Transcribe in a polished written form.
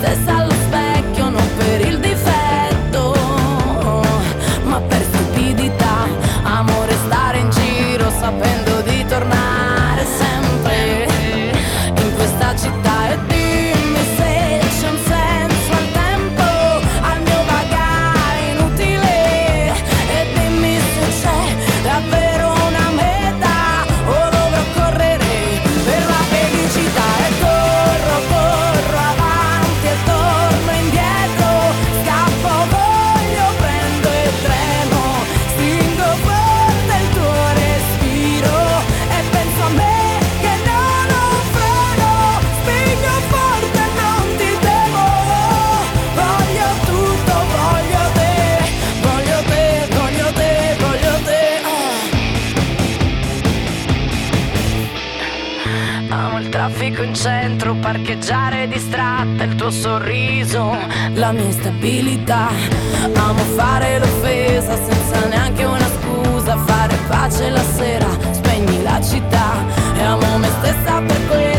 stessa allo specchio, non per il difetto, ma per stupidità. Amo restare in giro sapendo di tornare sempre in questa città. E dimmi se c'è un senso al tempo, al mio vagare inutile. E dimmi se c'è davvero una meta o dovrò correre per la felicità. E corro avanti e torno indietro, scappo, voglio, prendo e tremo, stringo forte il tuo respiro e penso a me che non ho freno, spingo forte e non ti temo, voglio tutto, voglio te, voglio te, voglio te, voglio te. Amo il traffico in centro, parcheggiare distratta, il tuo sorriso, la mia instabilità. Amo fare l'offesa senza neanche una scusa, fare pace la sera, spegni la città. E amo me stessa per questo.